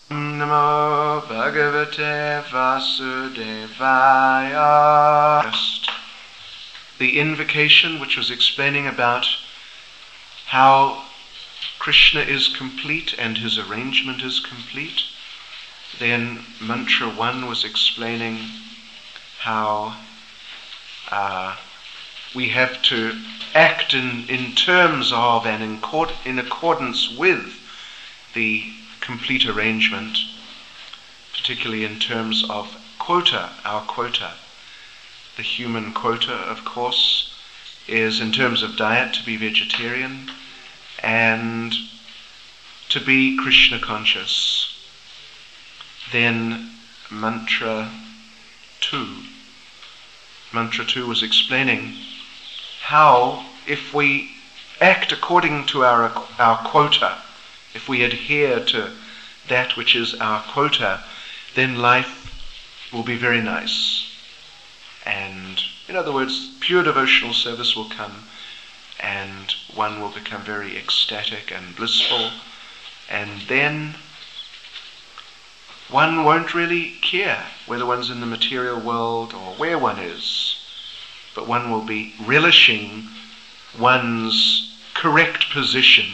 Namo Bhagavate Vasudevaya. The invocation, which was explaining about how Krishna is complete and his arrangement is complete. Then mantra 1 was explaining how we have to act in terms of and in accordance with the complete arrangement, particularly in terms of quota, our quota. The human quota, of course, is in terms of diet to be vegetarian and to be Krishna conscious. Then mantra 2 was explaining how if we act according to our quota, if we adhere to that which is our quota, then life will be very nice. And in other words, pure devotional service will come and one will become very ecstatic and blissful, and then one won't really care whether one's in the material world or where one is, but one will be relishing one's correct position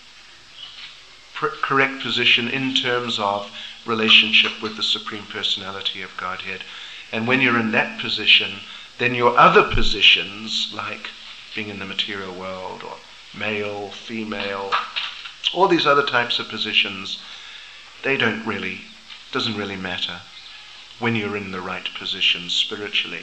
in terms of relationship with the Supreme Personality of Godhead. And when you're in that position, then your other positions, like being in the material world or male, female, all these other types of positions, doesn't really matter when you're in the right position spiritually.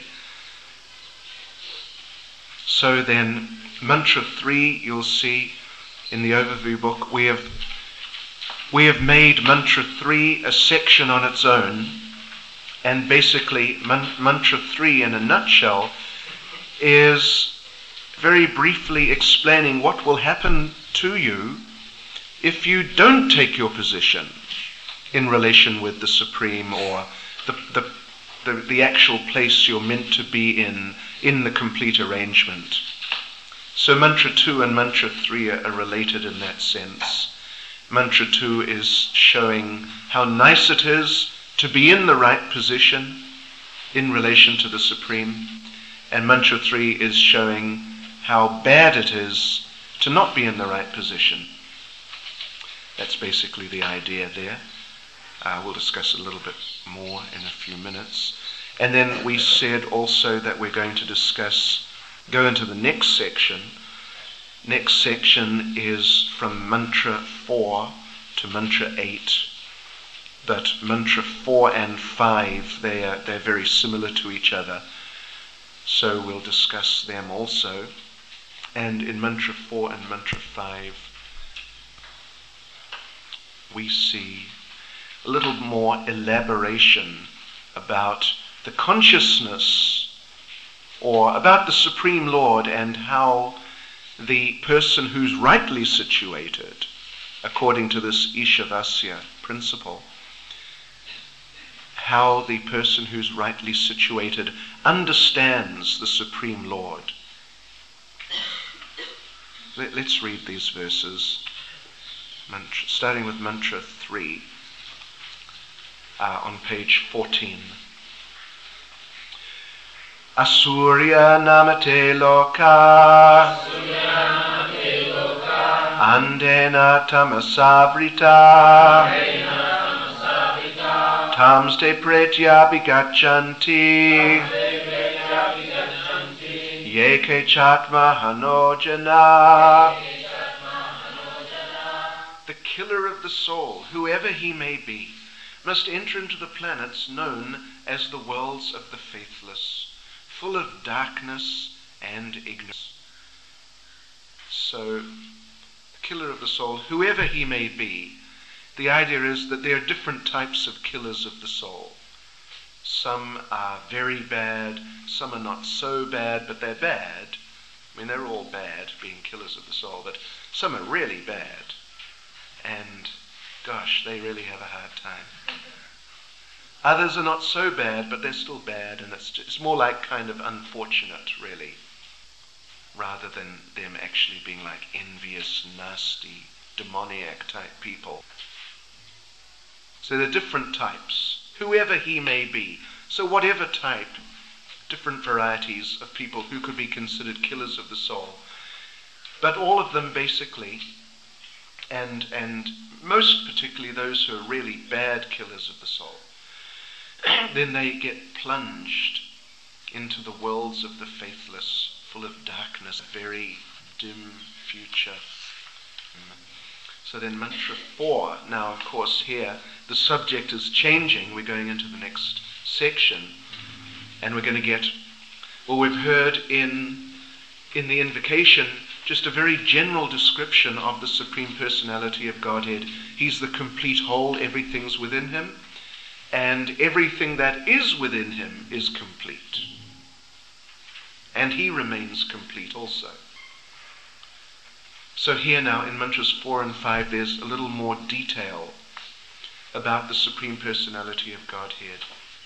So then, mantra 3, you'll see in the overview book, we have made mantra 3 a section on its own, and basically mantra 3 in a nutshell is very briefly explaining what will happen to you if you don't take your position in relation with the Supreme or the actual place you're meant to be in the complete arrangement. So mantra 2 and mantra 3 are related in that sense. Mantra 2 is showing how nice it is to be in the right position in relation to the Supreme, and mantra 3 is showing how bad it is to not be in the right position. That's basically the idea there. We'll discuss a little bit more in a few minutes. And then we said also that we're going to go into the next section. Next section is from mantra 4 to mantra 8. But mantra 4 and 5, they're very similar to each other. So we'll discuss them also. And in mantra 4 and mantra 5, we see a little more elaboration about the consciousness or about the Supreme Lord, and how the person who's rightly situated, according to this Ishavasya principle, how the person who's rightly situated understands the Supreme Lord. Let's read these verses, starting with mantra 3 on page 14. Asurya namate loka andena tamasavrita tamste pretya bigachanti yeke chatma hanojana. The killer of the soul, whoever he may be, must enter into the planets known as the worlds of the faithless, full of darkness and ignorance. So, the killer of the soul, whoever he may be, the idea is that there are different types of killers of the soul. Some are very bad, some are not so bad, but they're bad. I mean, they're all bad, being killers of the soul, but some are really bad. And, gosh, they really have a hard time. Others are not so bad, but they're still bad, and it's more like kind of unfortunate, really, rather than them actually being like envious, nasty, demoniac type people. So there are different types, whoever he may be. So whatever type, different varieties of people who could be considered killers of the soul. But all of them basically, and most particularly those who are really bad killers of the soul, then they get plunged into the worlds of the faithless, full of darkness, very dim future. So then mantra 4, now of course here the subject is changing. We're going into the next section, and we're going to get, well, we've heard in the invocation just a very general description of the Supreme Personality of Godhead. He's the complete whole, everything's within him, and everything that is within him is complete. And he remains complete also. So here now in mantras 4 and 5 there's a little more detail about the Supreme Personality of Godhead.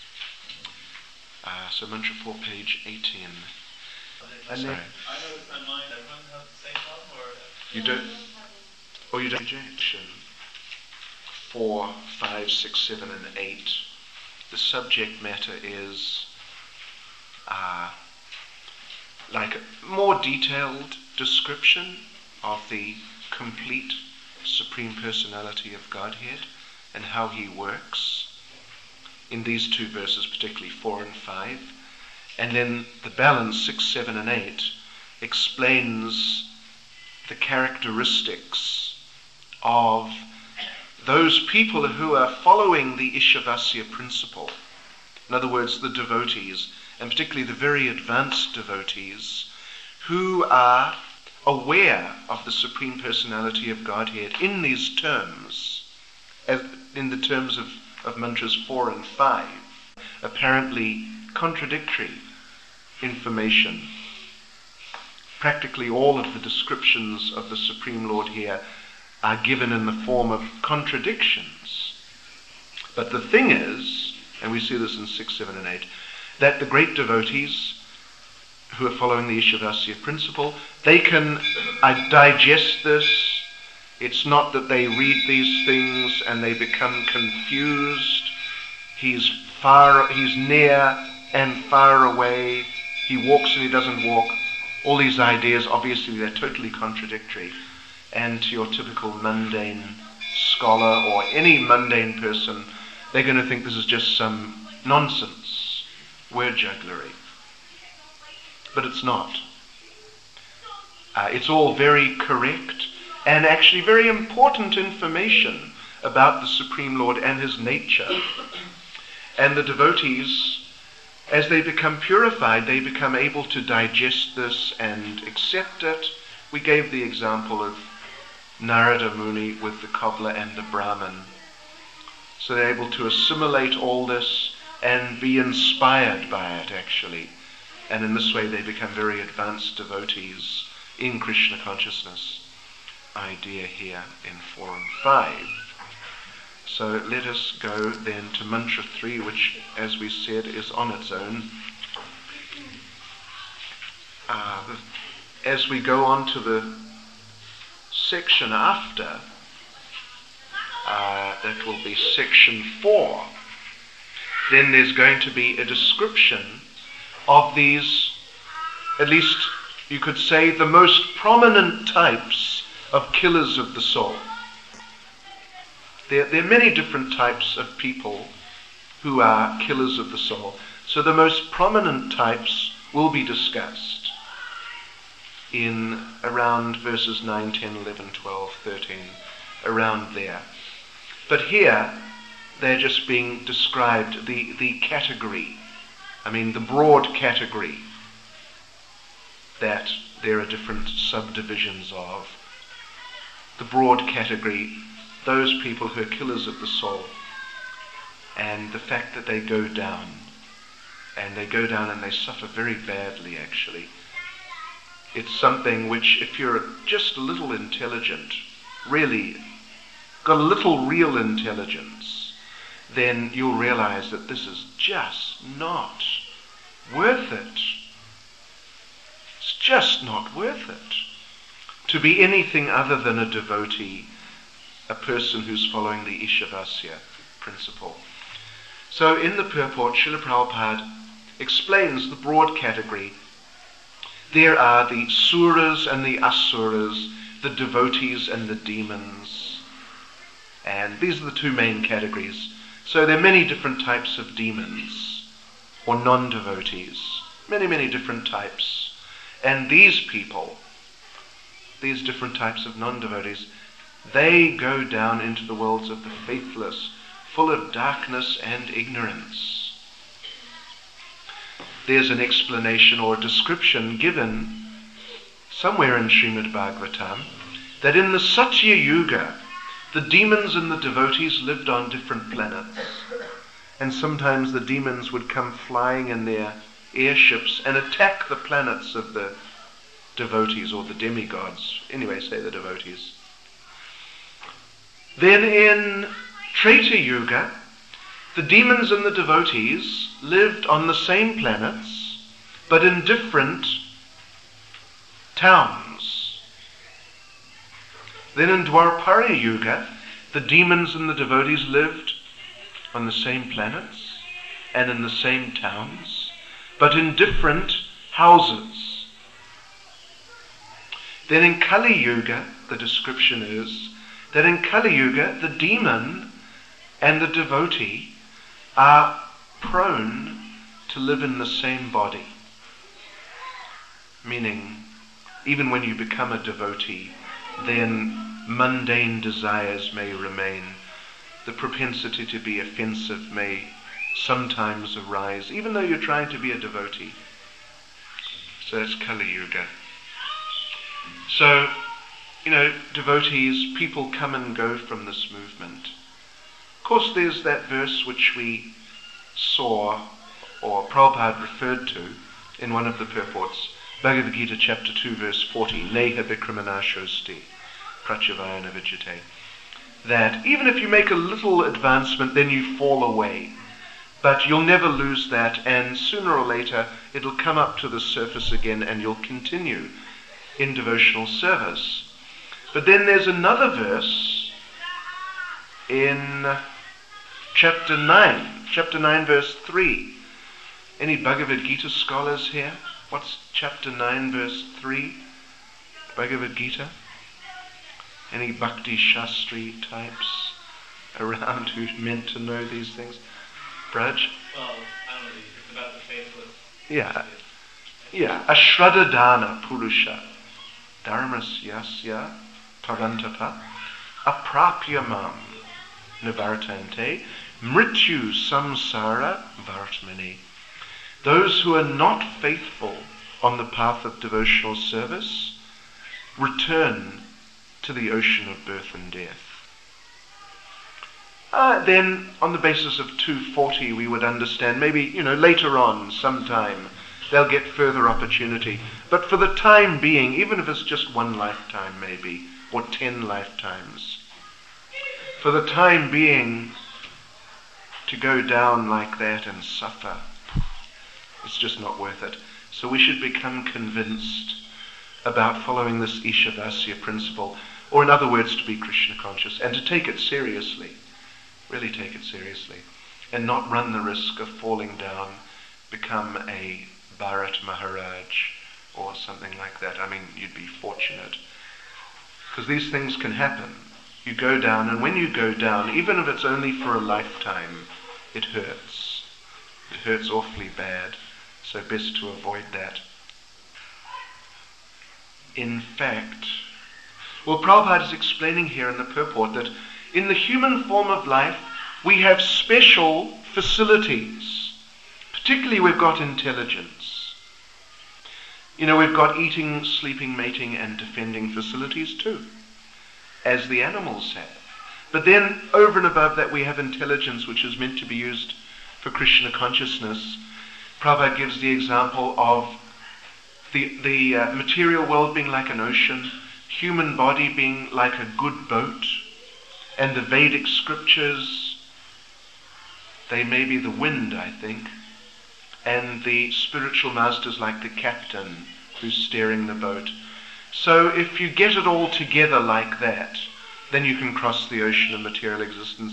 So mantra 4, page 18. And then, I noticed on mine, everyone has the same problem, or? You don't? Or you don't? Rejection. 4, 5, 6, 7, and 8. The subject matter is like a more detailed description of the complete Supreme Personality of Godhead and how he works in these two verses, particularly 4 and 5. And then the balance, 6, 7, and 8, explains the characteristics of those people who are following the Ishavasya principle. In other words, the devotees, and particularly the very advanced devotees, who are aware of the Supreme Personality of Godhead in these terms, in the terms of mantras 4 and 5, apparently contradictory information. Practically all of the descriptions of the Supreme Lord here are given in the form of contradictions. But the thing is, and we see this in 6, 7, and 8, that the great devotees who are following the Ishavasya principle, they can digest this. It's not that they read these things and they become confused. He's near and far away. He walks and he doesn't walk. All these ideas, obviously, they're totally contradictory. And to your typical mundane scholar or any mundane person, they're going to think this is just some nonsense, word jugglery. But it's not. It's all very correct and actually very important information about the Supreme Lord and his nature. And the devotees, as they become purified, they become able to digest this and accept it. We gave the example of Narada Muni with the cobbler and the Brahmin. So they're able to assimilate all this and be inspired by it, actually. And in this way they become very advanced devotees in Krishna consciousness. Idea here in 4 and 5. So let us go then to mantra 3, which, as we said, is on its own. As we go on to the section after, that will be section 4, then there's going to be a description of these, at least you could say, the most prominent types of killers of the soul. There are many different types of people who are killers of the soul. So the most prominent types will be discussed in around verses 9, 10, 11, 12, 13, around there. But here they're just being described, the category, the broad category that there are different subdivisions of. The broad category, those people who are killers of the soul, and the fact that they go down and they suffer very badly, actually. It's something which, if you're just a little intelligent, really got a little real intelligence, then you'll realize that this is just not worth it. It's just not worth it to be anything other than a devotee, a person who's following the Ishavasya principle. So in the purport, Srila Prabhupada explains the broad category. There are the suras and the asuras, the devotees and the demons. And these are the two main categories. So there are many different types of demons, or non-devotees. Many, many different types. And these people, these different types of non-devotees, they go down into the worlds of the faithless, full of darkness and ignorance. There's an explanation or a description given somewhere in Srimad Bhagavatam that in the Satya Yuga, the demons and the devotees lived on different planets. And sometimes the demons would come flying in their airships and attack the planets of the devotees or the demigods. Anyway, say the devotees. Then in Treta Yuga, the demons and the devotees lived on the same planets, but in different towns. Then in Dwapara Yuga, the demons and the devotees lived on the same planets and in the same towns, but in different houses. Then in Kali Yuga, the description is that in Kali Yuga, the demon and the devotee are prone to live in the same body. Meaning, even when you become a devotee, then mundane desires may remain. The propensity to be offensive may sometimes arise, even though you're trying to be a devotee. So that's Kali Yuga. So, devotees, people come and go from this movement. Of course, there's that verse which we saw, or Prabhupada referred to, in one of the purports, Bhagavad Gita chapter 2, verse 40, Neha Vikramanashosti, Prachavayana Vijate, that even if you make a little advancement, then you fall away. But you'll never lose that, and sooner or later it'll come up to the surface again and you'll continue in devotional service. But then there's another verse in chapter 9 verse 3. Any Bhagavad Gita scholars here? What's chapter 9 verse 3? Bhagavad Gita? Any Bhakti Shastri types around who's meant to know these things? Braj? Well, I don't know, it's about the faithless. Yeah. Ashradadana Purusha Dharmasyasya Tarantapa Aprapyamam Nivartante Mrityu Samsara Vartmani. Those who are not faithful on the path of devotional service return to the ocean of birth and death. Then, on the basis of 240, we would understand maybe, later on, sometime, they'll get further opportunity. But for the time being, even if it's just one lifetime maybe, or 10 lifetimes, for the time being, to go down like that and suffer, it's just not worth it. So we should become convinced about following this Ishavasya principle, or in other words, to be Krishna conscious, and to take it seriously. Really take it seriously, and not run the risk of falling down, become a Bharat Maharaj or something like that. I mean, you'd be fortunate, because these things can happen. You go down, and when you go down, even if it's only for a lifetime, it hurts. It hurts awfully bad, so best to avoid that. In fact, Prabhupada is explaining here in the purport that in the human form of life, we have special facilities. Particularly, we've got intelligence. We've got eating, sleeping, mating, and defending facilities too, as the animals have. But then, over and above that, we have intelligence, which is meant to be used for Krishna consciousness. Prabhupada gives the example of the material world being like an ocean, human body being like a good boat, and the Vedic scriptures, they may be the wind, I think, and the spiritual masters like the captain who's steering the boat. So if you get it all together like that, then you can cross the ocean of material existence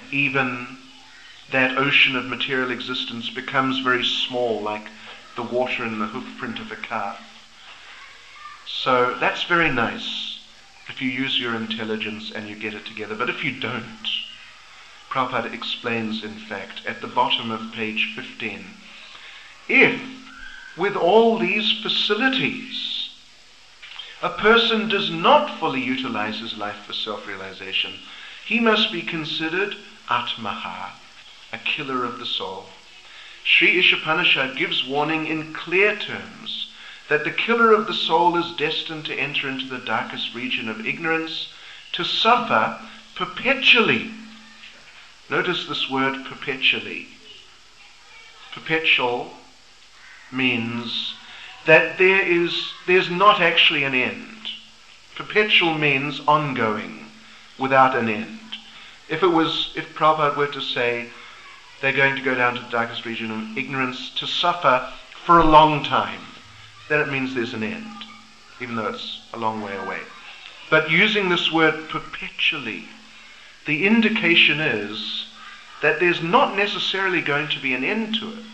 even that ocean of material existence becomes very small, like the water in the hoof print of a calf. So that's very nice if you use your intelligence and you get it together. But if you don't, Prabhupada explains, in fact, at the bottom of page 15, if with all these facilities a person does not fully utilize his life for self-realization, he must be considered Atmaha, a killer of the soul. Sri Ishopanishad gives warning in clear terms that the killer of the soul is destined to enter into the darkest region of ignorance, to suffer perpetually. Notice this word perpetually. Perpetual means that there's not actually an end. Perpetual means ongoing, without an end. If Prabhupada were to say they're going to go down to the darkest region of ignorance to suffer for a long time, then it means there's an end, even though it's a long way away. But using this word perpetually, the indication is that there's not necessarily going to be an end to it.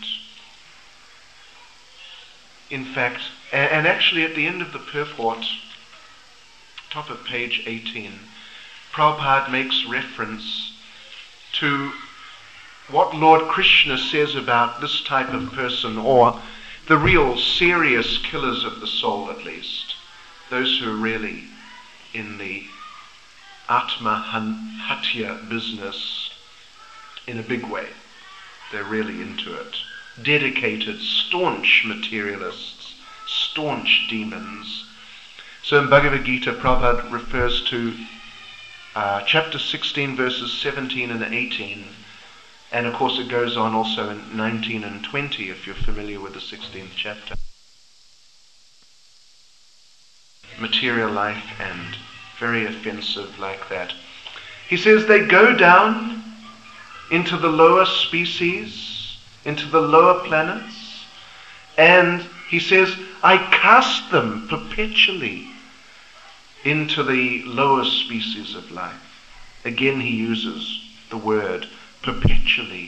In fact, and actually at the end of the purport, top of page 18, Prabhupada makes reference to what Lord Krishna says about this type of person, or the real serious killers of the soul at least, those who are really in the Atma Hatya business in a big way. They're really into it. Dedicated, staunch materialists, staunch demons. So in Bhagavad Gita, Prabhupada refers to chapter 16, verses 17 and 18. And of course it goes on also in 19 and 20, if you're familiar with the 16th chapter. Material life, and very offensive like that. He says they go down into the lower species, into the lower planets, and he says, I cast them perpetually into the lower species of life. Again he uses the word perpetually.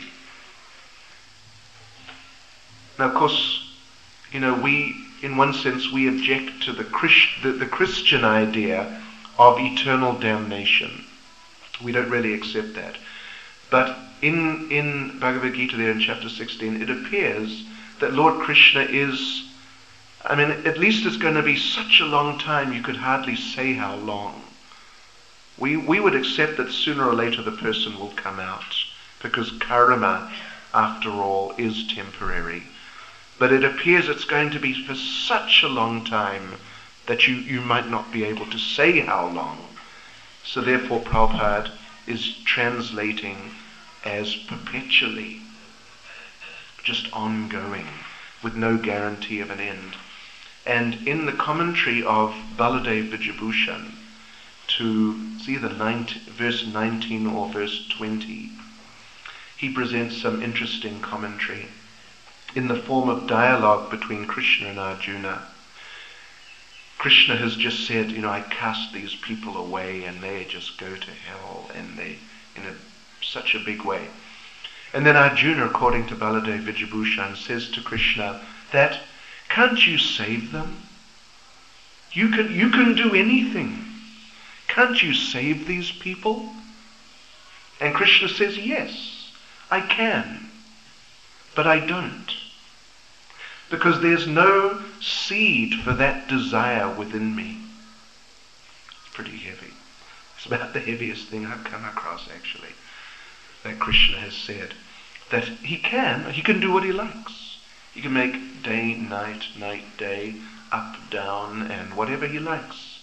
Now, of course, we, in one sense, we object to the Christian idea of eternal damnation. We don't really accept that. But in Bhagavad Gita there in chapter 16, it appears that Lord Krishna is, at least it's going to be such a long time you could hardly say how long. We would accept that sooner or later the person will come out, because karma, after all, is temporary. But it appears it's going to be for such a long time that you might not be able to say how long. So therefore Prabhupada is translating as perpetually, just ongoing, with no guarantee of an end. And in the commentary of Baladev Vijayabhushan to, it's either verse 19 or verse 20, he presents some interesting commentary in the form of dialogue between Krishna and Arjuna. Krishna has just said, I cast these people away and they just go to hell, and they, in such a big way. And then Arjuna, according to Baladev Vijayabhushan, says to Krishna that, can't you save them? You can do anything. Can't you save these people? And Krishna says, yes, I can, but I don't. Because there's no seed for that desire within me. It's pretty heavy. It's about the heaviest thing I've come across, actually, that Krishna has said. That he can do what he likes. He can make day, night, day, up, down, and whatever he likes.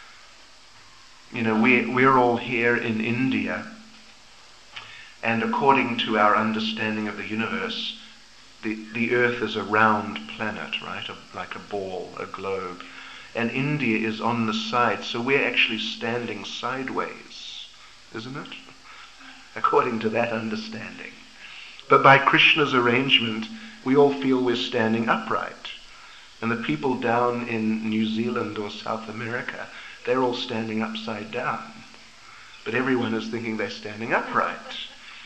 We're all here in India, and according to our understanding of the universe, the Earth is a round planet, right? Like a ball, a globe. And India is on the side, so we're actually standing sideways, isn't it? According to that understanding. But by Krishna's arrangement, we all feel we're standing upright. And the people down in New Zealand or South America, they're all standing upside down. But everyone is thinking they're standing upright.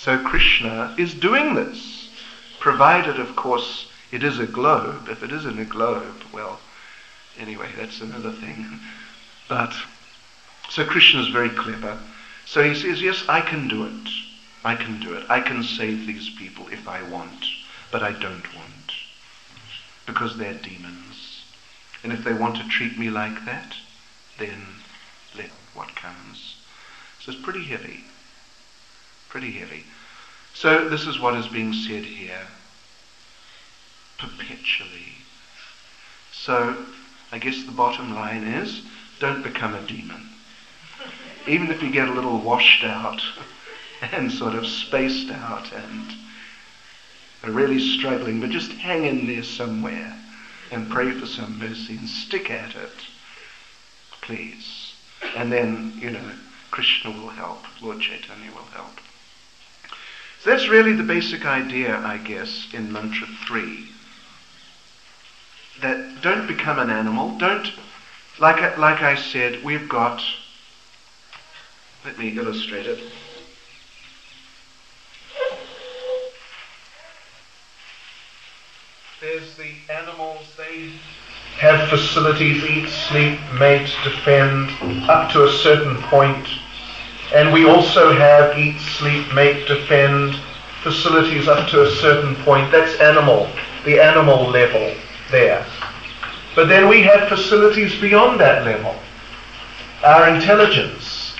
So Krishna is doing this, provided, of course, it is a globe. If it isn't a globe, well, anyway, that's another thing. But, so Krishna is very clever. So he says, yes, I can do it. I can do it. I can save these people if I want, but I don't want, because they're demons. And if they want to treat me like that, then let what comes. So it's pretty heavy. Pretty heavy. So this is what is being said here. Perpetually. So I guess the bottom line is, don't become a demon. Even if you get a little washed out and sort of spaced out and are really struggling, but just hang in there somewhere and pray for some mercy and stick at it, please. And then, Krishna will help, Lord Chaitanya will help. So that's really the basic idea, I guess, in Mantra 3. That don't become an animal. Don't, like I said, we've got, let me illustrate it. There's the animals, they have facilities, eat, sleep, mate, defend, up to a certain point. And we also have eat, sleep, mate, defend, facilities up to a certain point. That's animal, the animal level there. But then we have facilities beyond that level. Our intelligence,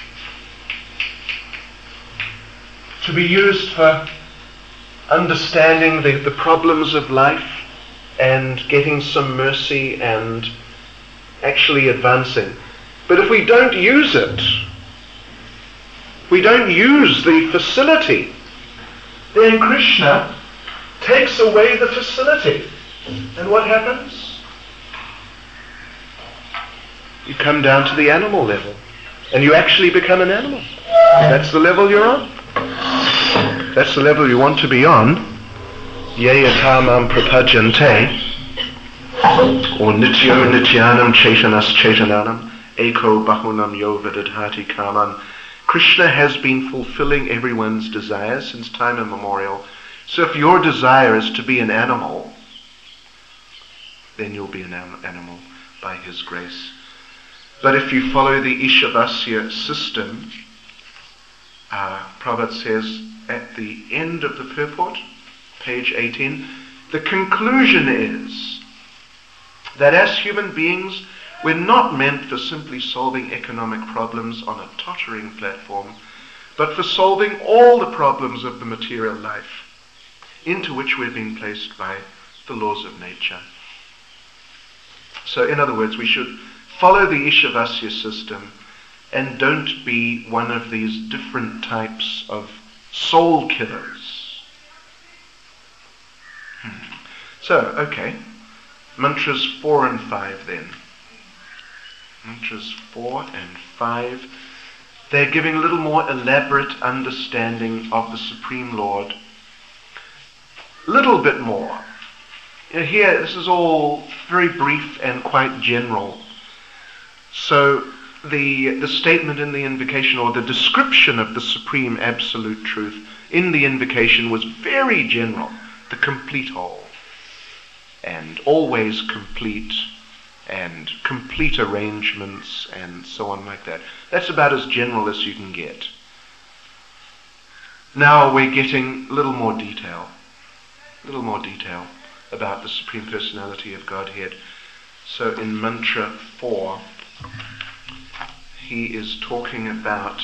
to be used for understanding the problems of life and getting some mercy and actually advancing. But if we don't use it, we don't use the facility, then Krishna takes away the facility. And what happens? You come down to the animal level, and you actually become an animal. That's the level you're on. That's the level you want to be on. Yayatamam prapajante, or nityo nityanam chaitanas chaitananam, eko bahunam yo vidadhati kaman. Krishna has been fulfilling everyone's desires since time immemorial. So if your desire is to be an animal, then you'll be an animal by his grace. But if you follow the Ishavasya system, Prabhupada says at the end of the purport, page 18, the conclusion is that as human beings, we're not meant for simply solving economic problems on a tottering platform, but for solving all the problems of the material life into which we're being placed by the laws of nature. So in other words, we should follow the Ishavasya system and don't be one of these different types of soul killers. So, okay, mantras 4 and 5 then. Mantras 4 and 5, they're giving a little more elaborate understanding of the Supreme Lord. Little bit more. Here, this is all very brief and quite general. So, the statement in the invocation, or the description of the Supreme Absolute Truth in the invocation, was very general. The complete whole, and always complete, and complete arrangements, and so on like that. That's about as general as you can get. Now we're getting a little more detail about the Supreme Personality of Godhead. So in Mantra 4, he is talking about,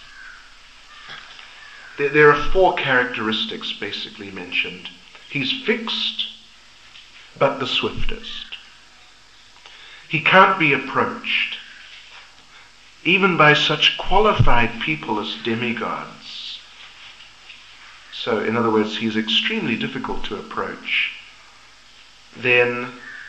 there are 4 characteristics basically mentioned. He's fixed, but the swiftest. He can't be approached, even by such qualified people as demigods. So, in other words, he's extremely difficult to approach. Then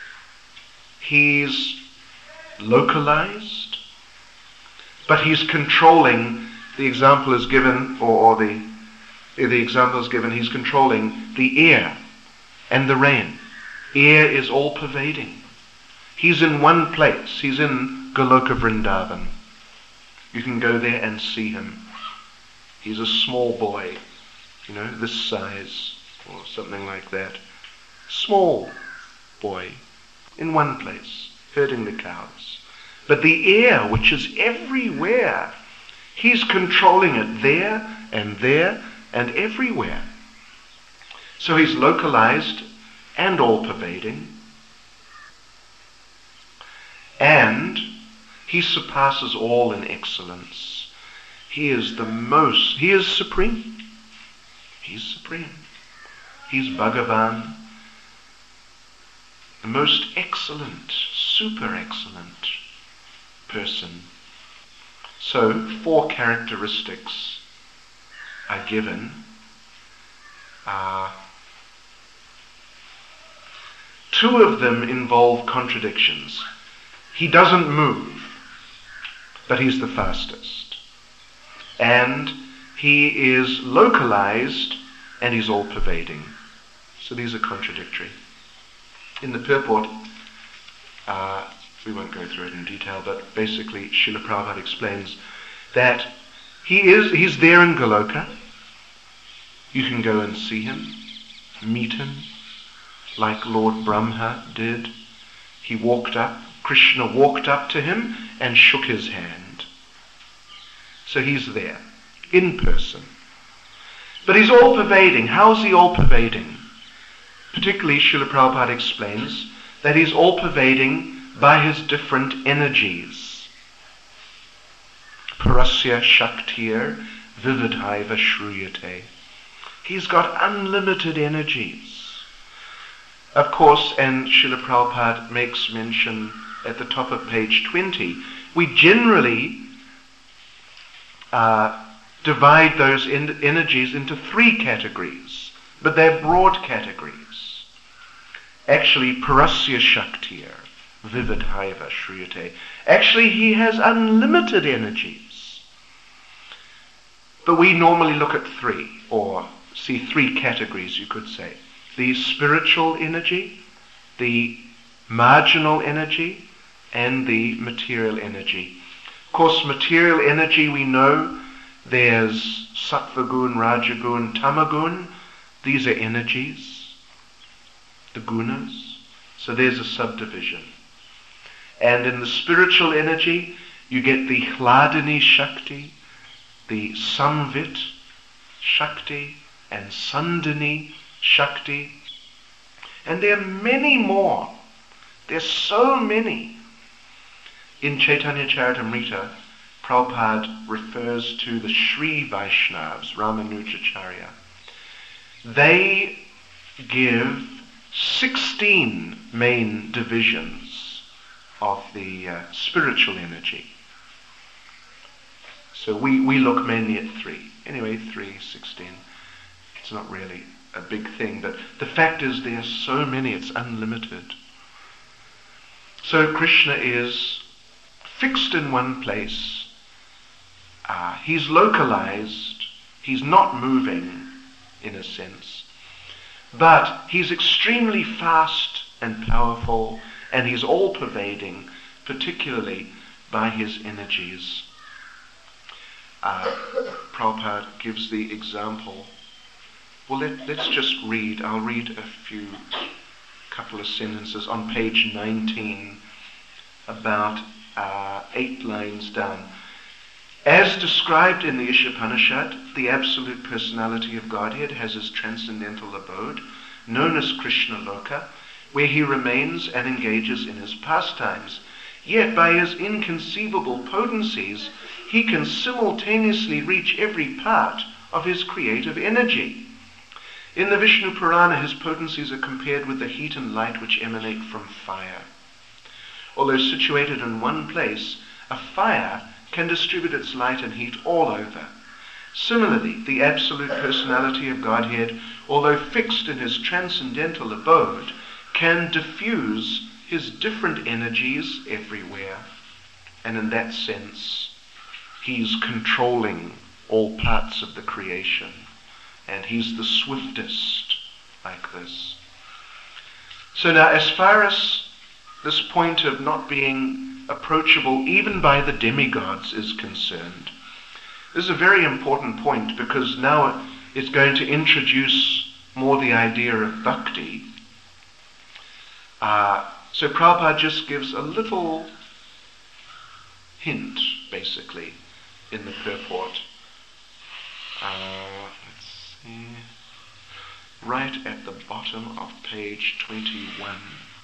he's localized, but he's controlling. The example is given, or the example is given, he's controlling the air and the rain. Air is all-pervading. He's in one place. He's in Goloka Vrindavan. You can go there and see him. He's a small boy this size or something like that. Small boy in one place, herding the cows. But the air, which is everywhere, he's controlling it there and everywhere. So he's localized and all-pervading. And he surpasses all in excellence. He is supreme. He's supreme. He's Bhagavan, the most excellent, super excellent person. So 4 characteristics are given. 2 of them involve contradictions. He doesn't move, but he's the fastest. And he is localized, and he's all-pervading. So these are contradictory. In the purport, we won't go through it in detail, but basically Srila Prabhupada explains that he's there in Goloka. You can go and see him, meet him, like Lord Brahma did. Krishna walked up to him and shook his hand. So he's there, in person. But he's all-pervading. How's he all-pervading? Particularly, Srila Prabhupada explains that he's all-pervading by his different energies. Parasya Shaktir Vividhaiva Shruyate. He's got unlimited energies. Of course, and Srila Prabhupada makes mention at the top of page 20, we generally divide those energies into 3 categories, but they're broad categories. Actually, Parasya Shaktir, Vividhaiva Shruyate. Actually, he has unlimited energies. But we normally look at 3, or see 3 categories, you could say. The spiritual energy, the marginal energy, and the material energy. Of course, material energy, we know there's sattva-gun, rajagun, tamagun. These are energies, the gunas. So there's a subdivision. And in the spiritual energy, you get the hladini shakti, the samvit shakti, and sandini shakti. And there are many more. There's so many. In Chaitanya Charitamrita, Prabhupada refers to the Sri Vaishnavas, Ramanujacharya. They give 16 main divisions of the spiritual energy. So we look mainly at 3. Anyway, 3, 16. It's not really a big thing, but the fact is there are so many, it's unlimited. So Krishna is fixed in one place. He's localized. He's not moving, in a sense. But he's extremely fast and powerful, and he's all-pervading, particularly by his energies. Prabhupada gives the example. Well, let's just read. I'll read a couple of sentences on page 19, about 8 lines down. As described in the Ishopanishad, the absolute personality of Godhead has his transcendental abode, known as Krishna Loka, where he remains and engages in his pastimes. Yet by his inconceivable potencies, he can simultaneously reach every part of his creative energy. In the Vishnu Purana, his potencies are compared with the heat and light which emanate from fire. Although situated in one place, a fire can distribute its light and heat all over. Similarly, the absolute personality of Godhead, although fixed in his transcendental abode, can diffuse his different energies everywhere. And in that sense, he's controlling all parts of the creation. And he's the swiftest like this. So now, as far as this point of not being approachable even by the demigods is concerned, this is a very important point, because now is going to introduce more the idea of bhakti. So Prabhupada just gives a little hint, basically, in the purport. Let's see. Right at the bottom of page 21.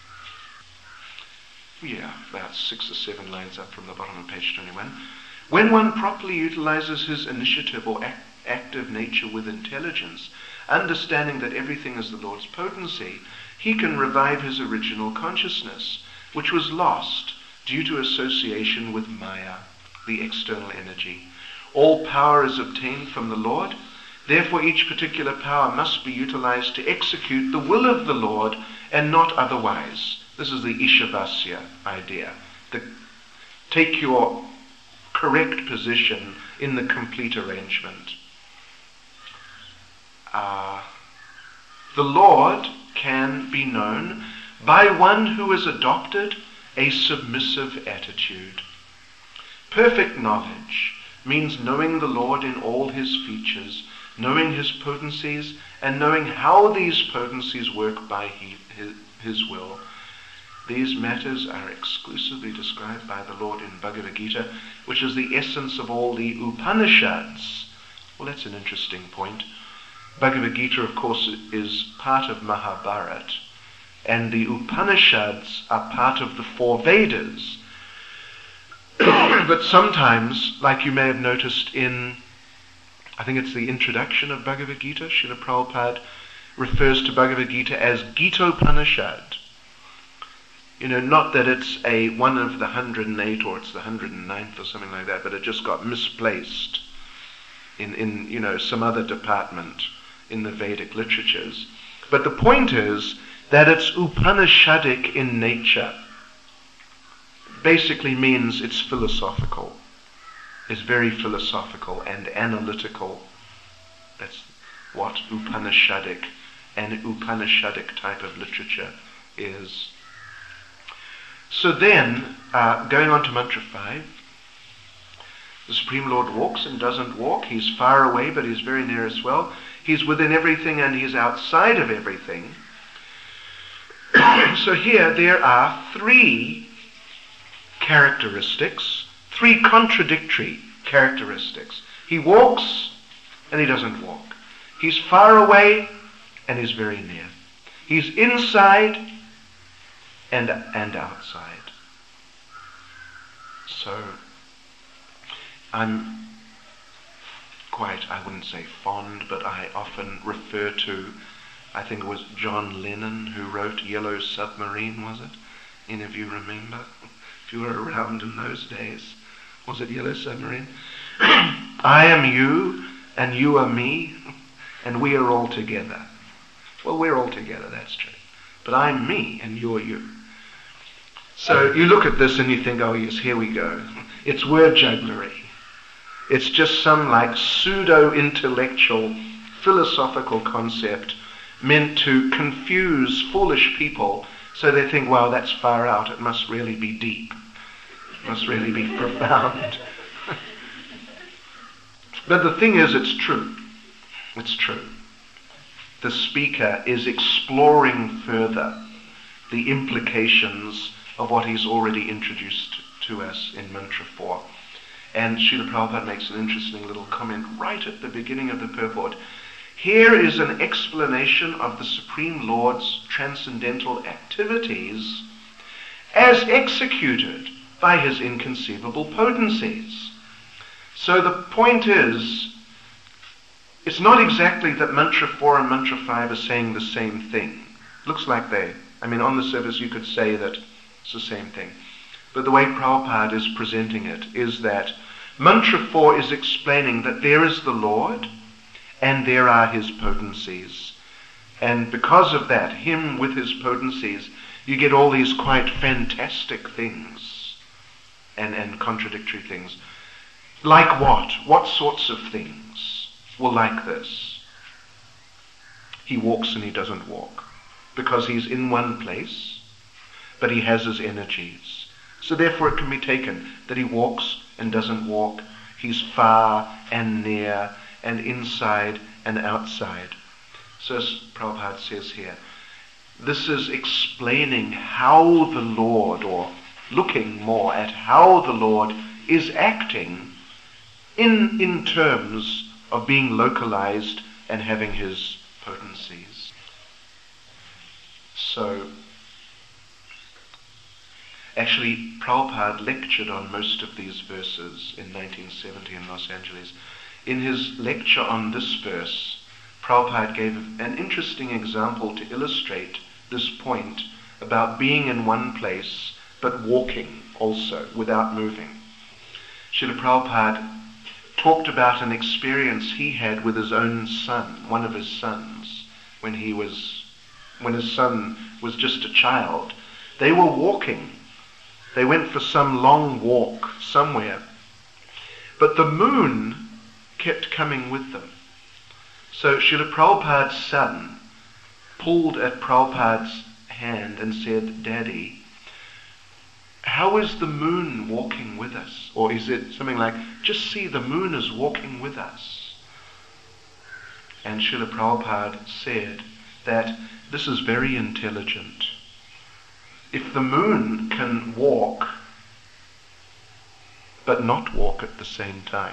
Yeah, about 6 or 7 lines up from the bottom of page 21. When one properly utilizes his initiative or active nature with intelligence, understanding that everything is the Lord's potency, he can revive his original consciousness, which was lost due to association with Maya, the external energy. All power is obtained from the Lord. Therefore, each particular power must be utilized to execute the will of the Lord and not otherwise. This is the Ishavasya idea. Take your correct position in the complete arrangement. The Lord can be known by one who has adopted a submissive attitude. Perfect knowledge means knowing the Lord in all his features, knowing his potencies, and knowing how these potencies work by his will. These matters are exclusively described by the Lord in Bhagavad Gita, which is the essence of all the Upanishads. Well, that's an interesting point. Bhagavad Gita, of course, is part of Mahabharata, and the Upanishads are part of the 4 Vedas. But sometimes, like you may have noticed in, I think it's the introduction of Bhagavad Gita, Srila Prabhupada refers to Bhagavad Gita as Gita-Upanishad. Not that it's one of the 108 or it's the 109th or something like that, but it just got misplaced in some other department in the Vedic literatures. But the point is that it's Upanishadic in nature. Basically means it's philosophical. It's very philosophical and analytical. That's what Upanishadic and Upanishadic type of literature is. So then, going on to Mantra 5, the Supreme Lord walks and doesn't walk. He's far away, but he's very near as well. He's within everything and he's outside of everything. So here there are 3 characteristics, 3 contradictory characteristics. He walks and he doesn't walk. He's far away and he's very near. He's inside and outside. So I'm quite, I wouldn't say fond, but I often refer to, I think it was John Lennon who wrote Yellow Submarine, was it? Any of you remember? If you were around in those days. Was it Yellow Submarine? I am you, and you are me, and we are all together. Well, we're all together, that's true. But I'm me, and you're you. So you look at this and you think, oh yes, here we go. It's word jugglery. It's just some like pseudo-intellectual, philosophical concept meant to confuse foolish people so they think, wow, that's far out. It must really be deep. It must really be profound. But the thing is, it's true. It's true. The speaker is exploring further the implications of what he's already introduced to us in Mantra 4. And Srila Prabhupada makes an interesting little comment right at the beginning of the purport. Here is an explanation of the Supreme Lord's transcendental activities as executed by his inconceivable potencies. So the point is, it's not exactly that Mantra 4 and Mantra 5 are saying the same thing. Looks like on the surface you could say that it's the same thing. But the way Prabhupada is presenting it is that Mantra 4 is explaining that there is the Lord and there are his potencies. And because of that, him with his potencies, you get all these quite fantastic things and contradictory things. Like what? What sorts of things? Well, like this. He walks and he doesn't walk because he's in one place, but he has his energies. So therefore it can be taken that he walks and doesn't walk. He's far and near and inside and outside. So as Prabhupada says here, this is explaining how the Lord, or looking more at how the Lord is acting in terms of being localized and having his potencies. So, actually, Prabhupada lectured on most of these verses in 1970 in Los Angeles. In his lecture on this verse, Prabhupada gave an interesting example to illustrate this point about being in one place but walking also without moving. Srila Prabhupada talked about an experience he had with his own son, one of his sons, when his son was just a child. They were walking. They went for some long walk somewhere, but the moon kept coming with them. So Srila Prabhupada's son pulled at Prabhupada's hand and said, "Daddy, how is the moon walking with us?" Or is it something like, "Just see, the moon is walking with us." And Srila Prabhupada said that this is very intelligent. If the moon can walk but not walk at the same time,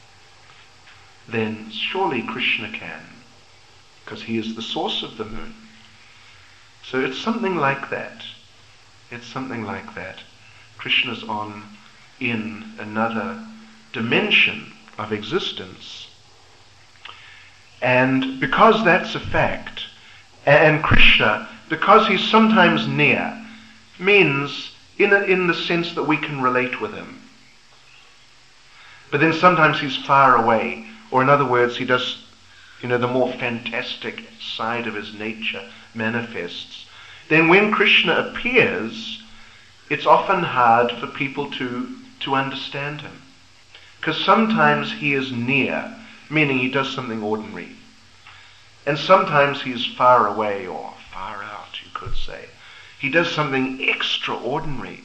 then surely Krishna can, because he is the source of the moon. So it's something like that. It's something like that. Krishna's in another dimension of existence. And because that's a fact, and Krishna, because he's sometimes near, means in the sense that we can relate with him. But then sometimes he's far away, or in other words, he does, the more fantastic side of his nature manifests. Then when Krishna appears, it's often hard for people to understand him. Because sometimes he is near, meaning he does something ordinary. And sometimes he's far away, or far out, you could say. He does something extraordinary,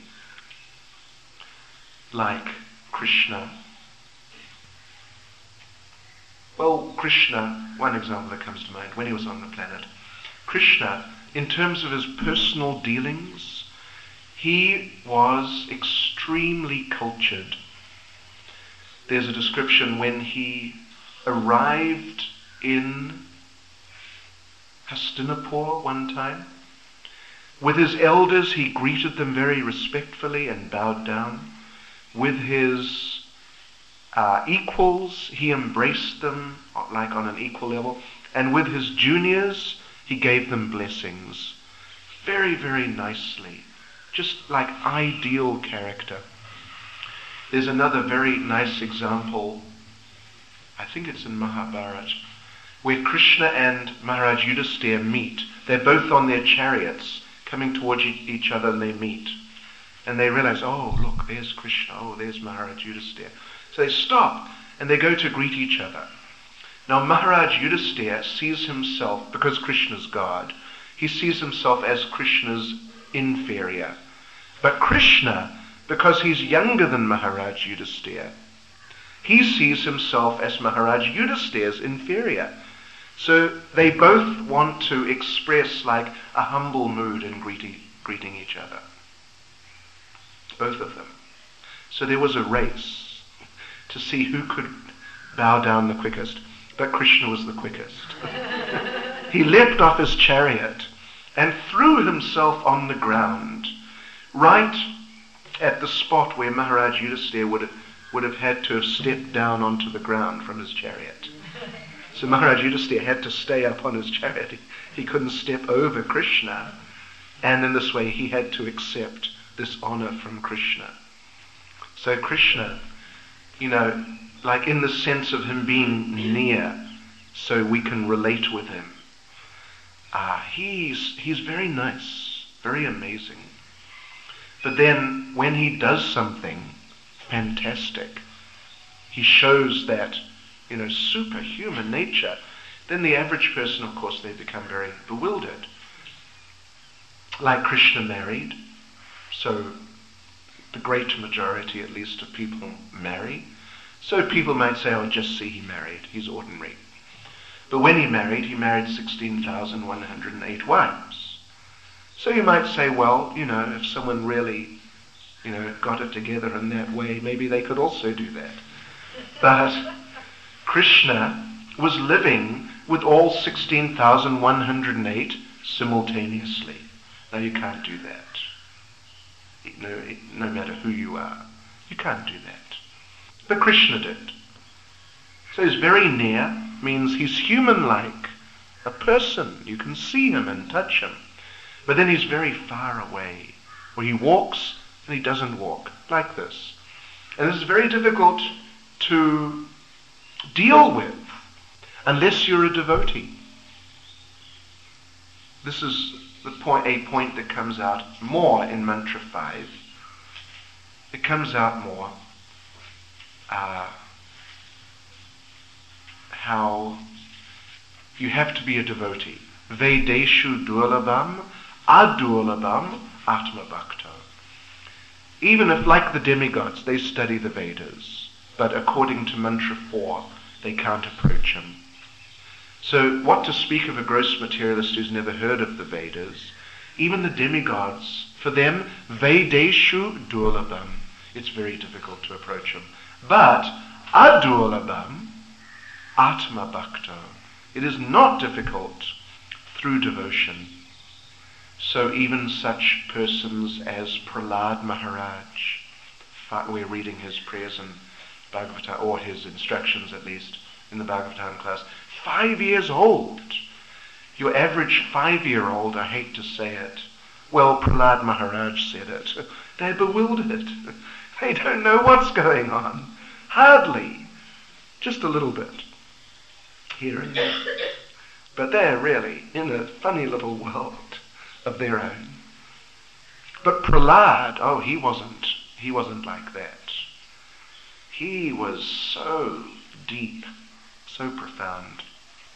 like Krishna. Well, Krishna, one example that comes to mind, when he was on the planet, Krishna, in terms of his personal dealings, he was extremely cultured. There's a description when he arrived in Hastinapur one time. With his elders, he greeted them very respectfully and bowed down. With his equals, he embraced them like on an equal level. And with his juniors, he gave them blessings. Very, very nicely. Just like ideal character. There's another very nice example, I think it's in Mahabharata, where Krishna and Maharaj Yudhisthira meet. They're both on their chariots, coming towards each other, and they meet. And they realize, oh, look, there's Krishna, oh, there's Maharaj Yudhisthira. So they stop, and they go to greet each other. Now Maharaj Yudhisthira sees himself, because Krishna's God, he sees himself as Krishna's inferior. But Krishna, because he's younger than Maharaj Yudhisthira, he sees himself as Maharaj Yudhisthira's inferior. So they both want to express like a humble mood in greeting each other. Both of them. So there was a race to see who could bow down the quickest. But Krishna was the quickest. He leapt off his chariot and threw himself on the ground, right at the spot where Maharaj Yudhisthira would have had to have stepped down onto the ground from his chariot. So Maharaj Yudhisthira had to stay up on his chariot. He couldn't step over Krishna. And in this way he had to accept this honor from Krishna. So Krishna, like in the sense of him being near, so we can relate with him. He's very nice, very amazing. But then when he does something fantastic, he shows that, superhuman nature, then the average person, of course, they become very bewildered. Like Krishna married, so the great majority, at least, of people marry. So people might say, oh, just see, he married, he's ordinary. But when he married 16,108 wives. So you might say, well, if someone really, got it together in that way, maybe they could also do that. But Krishna was living with all 16,108 simultaneously. Now you can't do that. No matter who you are. You can't do that. But Krishna did. So he's very near, means he's human-like, a person. You can see him and touch him. But then he's very far away, where he walks and he doesn't walk, like this. And this is very difficult to deal with unless you're a devotee. This is a point that comes out more in Mantra 5. It comes out more how you have to be a devotee. Vedeshu durlabham, adurlabham atma bhakto. Even if, like the demigods, they study the Vedas, but according to Mantra 4, they can't approach him. So what to speak of a gross materialist who's never heard of the Vedas? Even the demigods, for them, Vedeshu durlabham. It's very difficult to approach him. But adurlabham atma bhakto. It is not difficult through devotion. So even such persons as Prahlad Maharaj, we're reading his prayers in Bhagavatam, or his instructions at least, in the Bhagavatam class, 5 years old. Your average 5-year-old, I hate to say it, well, Prahlad Maharaj said it, they're bewildered. They don't know what's going on. Hardly. Just a little bit. Here and there. But they're really in a funny little world of their own. But Prahlad, he wasn't like that. He was so deep, so profound,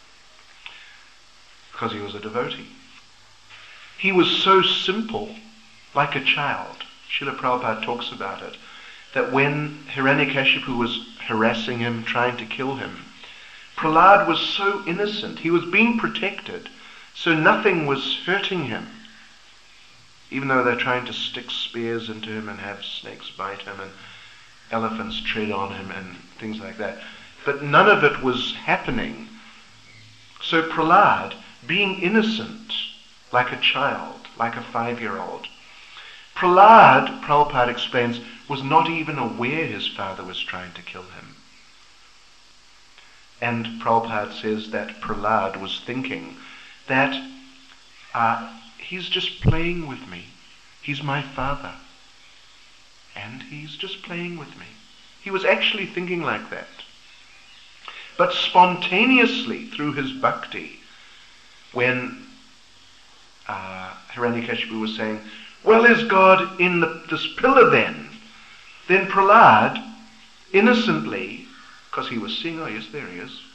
because he was a devotee. He was so simple, like a child. Srila Prabhupada talks about it, that when Hiranyakashipu was harassing him, trying to kill him, Prahlad was so innocent. He was being protected, so nothing was hurting him. Even though they're trying to stick spears into him and have snakes bite him and elephants tread on him and things like that. But none of it was happening. So Prahlad, being innocent, like a child, like a 5-year-old, Prahlad, Prabhupada explains, was not even aware his father was trying to kill him. And Prabhupada says that Prahlad was thinking that he's just playing with me. He's my father. And he's just playing with me. He was actually thinking like that. But spontaneously, through his bhakti, when Hiranyakashipu was saying, well, is God in this pillar then? Then Prahlad, innocently, because he was seeing, oh yes, there he is.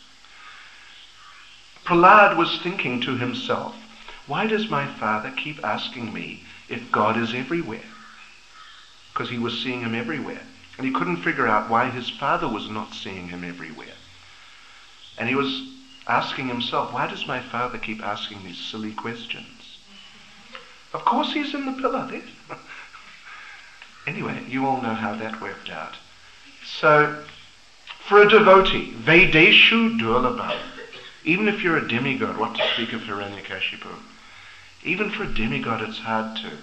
Prahlad was thinking to himself, why does my father keep asking me if God is everywhere? Because he was seeing him everywhere. And he couldn't figure out why his father was not seeing him everywhere. And he was asking himself, why does my father keep asking these silly questions? Of course he's in the pillar there. Anyway, you all know how that worked out. So, for a devotee, Vedeshu durlabham. Even if you're a demigod, what to speak of Hiranyakashipu? Even for a demigod, it's hard to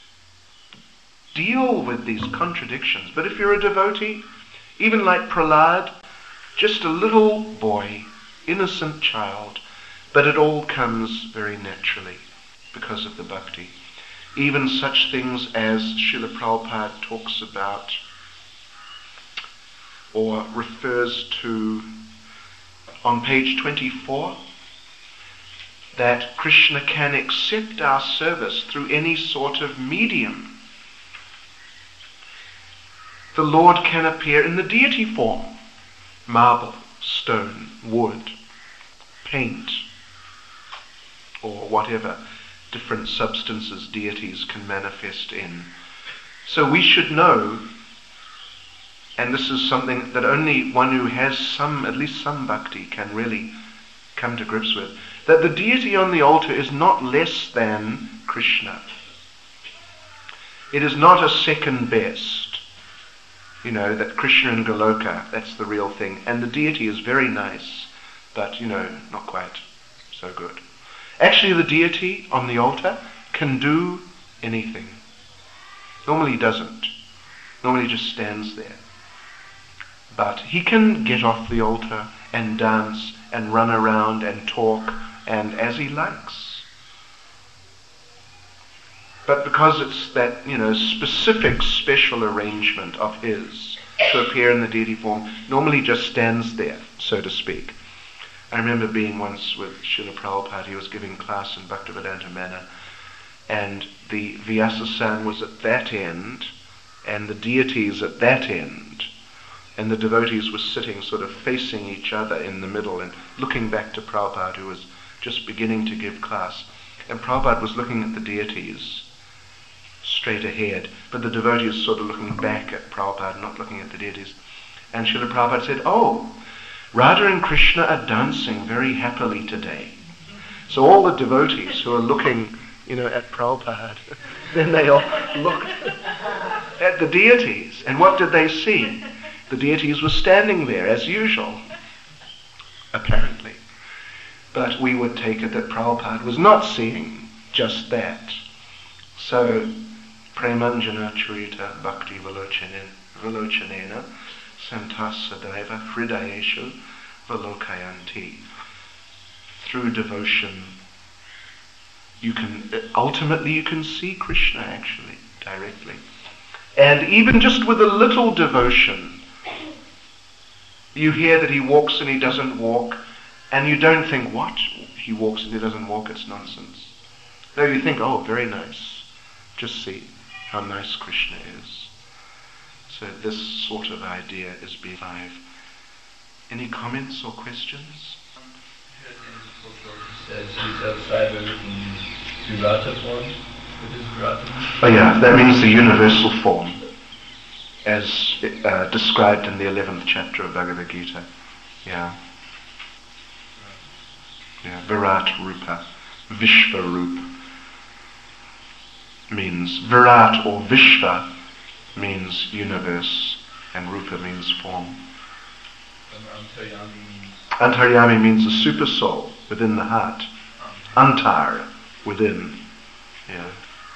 deal with these contradictions. But if you're a devotee, even like Prahlad, just a little boy, innocent child, but it all comes very naturally because of the bhakti. Even such things as Srila Prabhupada talks about or refers to on page 24, that Krishna can accept our service through any sort of medium. The Lord can appear in the deity form, marble, stone, wood, paint, or whatever different substances deities can manifest in. So we should know, and this is something that only one who has at least some bhakti can really come to grips with. That the deity on the altar is not less than Krishna. It is not a second best. That Krishna and Goloka, that's the real thing. And the deity is very nice, but, not quite so good. Actually, the deity on the altar can do anything. Normally he doesn't. Normally he just stands there. But he can get off the altar and dance and run around and talk and as he likes. But because it's that, specific special arrangement of his to appear in the deity form, normally just stands there, so to speak. I remember being once with Srila Prabhupada. He was giving class in Bhaktivedanta Manor, and the Vyasa-san was at that end, and the deities at that end, and the devotees were sitting sort of facing each other in the middle and looking back to Prabhupada, who was just beginning to give class. And Prabhupada was looking at the deities straight ahead, but the devotees sort of looking back at Prabhupada, not looking at the deities. And Srila Prabhupada said, "Oh, Radha and Krishna are dancing very happily today." So all the devotees who are looking, at Prabhupada, then they all looked at the deities. And what did they see? The deities were standing there as usual, apparently. But we would take it that Prabhupada was not seeing just that. So, Premanjana Charita Bhakti Vilochanena Santas Sadaiva Hridayeshu Vilokayanti. Through devotion, you can see Krishna actually, directly. And even just with a little devotion, you hear that he walks and he doesn't walk, and you don't think, what? He walks and he doesn't walk, it's nonsense. No, you think, oh, very nice. Just see how nice Krishna is. So this sort of idea is B5. Any comments or questions? Says he's outside the Virata form. What is Virata? Oh yeah, that means the universal form, as described in the 11th chapter of Bhagavad Gita. Yeah, Virat Rupa, Vishvarup means Virat, or Vishva means universe, and Rupa means form. Antaryami means the super soul within the heart. Antar, within. Yeah.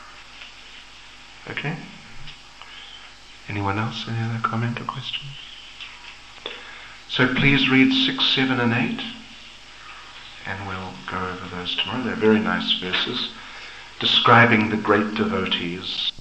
Okay? Anyone else? Any other comment or question? So please read 6, 7 and 8, and we'll go over those tomorrow. They're very nice verses describing the great devotees.